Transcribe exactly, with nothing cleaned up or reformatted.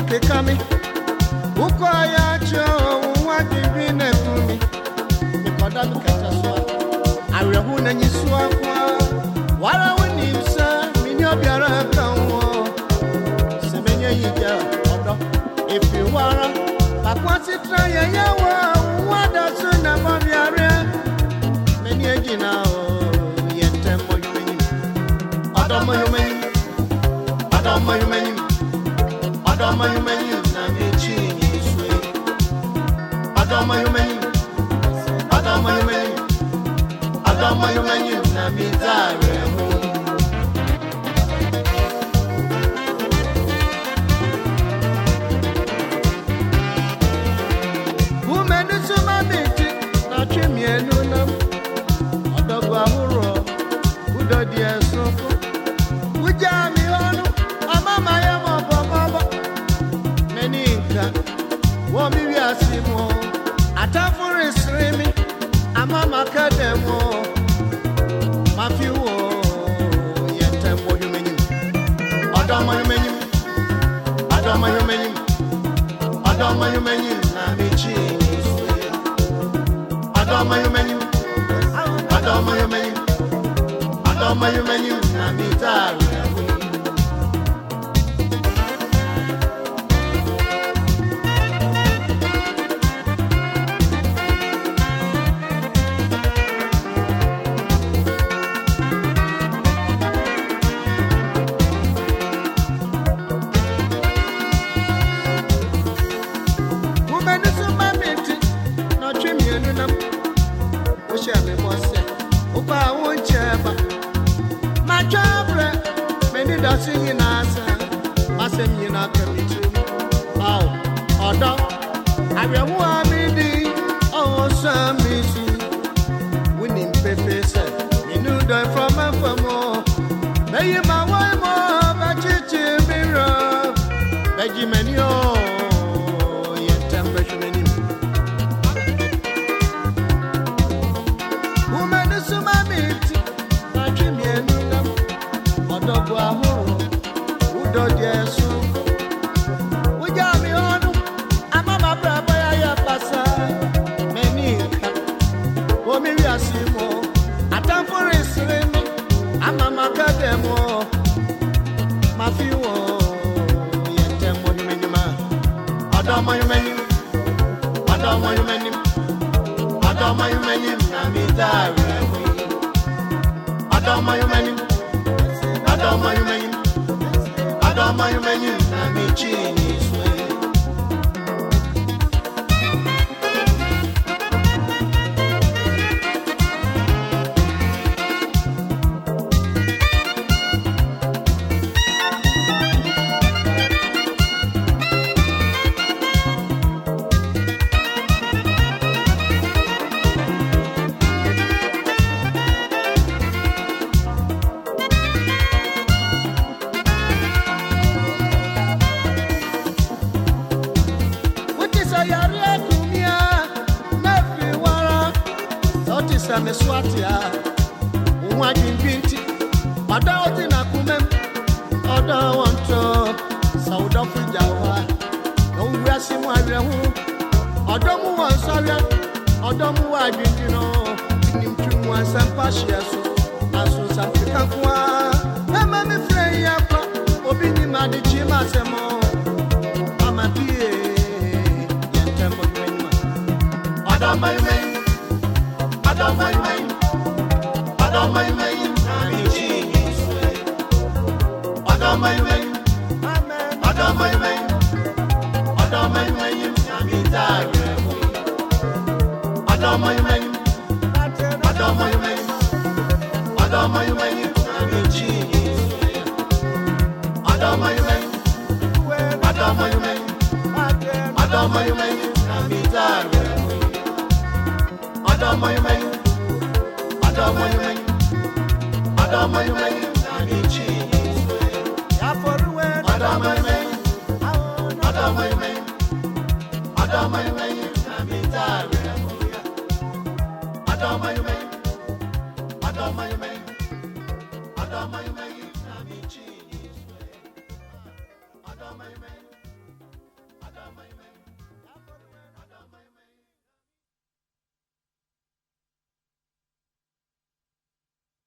ke kami uko ya cho wa dibi na kumi ni koda mi kata so awe hu na nyisu akwa wala woni sa mi ni obiara kan wo se menye yija odo efi wara akwa sitra ya ya wa wa da so na ma biare meni ejina o yete mo yumeni odo mo yumeni odo mo yumeni odo mo yumeni na mi chi ni swe odo mo yumeni odo mo yumeni odo mo yumeni na mi zare ho Mama kademo mafi wo yetembo yumenyim adama yumenyim adama yumenyim adama yumenyim na michi niswe adama yumenyim adama yumenyim adama yumenyim na mitari singing answer, Massam Yina Committee. Oh, Odo, I will want me, oh, some missy. Winning Pepe said, you knew that from a famo. May you my wife more, but you mirror. Benjamin, oh, yet temperature many. Woman is so my meat, I dream you know, Odo. Yesu ujami onu amama brabo ya ya pasa menika omi wi asimo atamfore siremi amama kademo mafiwo yetemo nimenima adama yumeni adama yumeni adama yumeni na midare adama yumeni adama yumeni Adama yumeni na michi niswe me swatia unwa jinpinti oda oti na kumem oda wonto sauda fujawa no wiasi mu awre hu oda mu won sare oda mu wa jinjino nimtwu ansampa hia so aso safika kwa ema me frɛ ya pa obi ni ma de chi ma semo amadie yentembo menma oda mai mai Adama yumeni, Adama yumeni, nami chini swe. Adama yumeni, Adama yumeni, Adama yumeni, nami tagre mui. Adama yumeni, Adama yumeni, Adama yumeni, nami chini swe. Adama yumeni, Adama yumeni, Adama yumeni, nami tagre mui. Adama yumeni, Adama yumeni, Adama yumeni, nami chini swe. Adama yumeni, Adama yumeni, Adama yumeni, nami tagre mui. Adama yumeni, Adama yumeni, Adama yumeni, nami chini swe. Adama yumeni.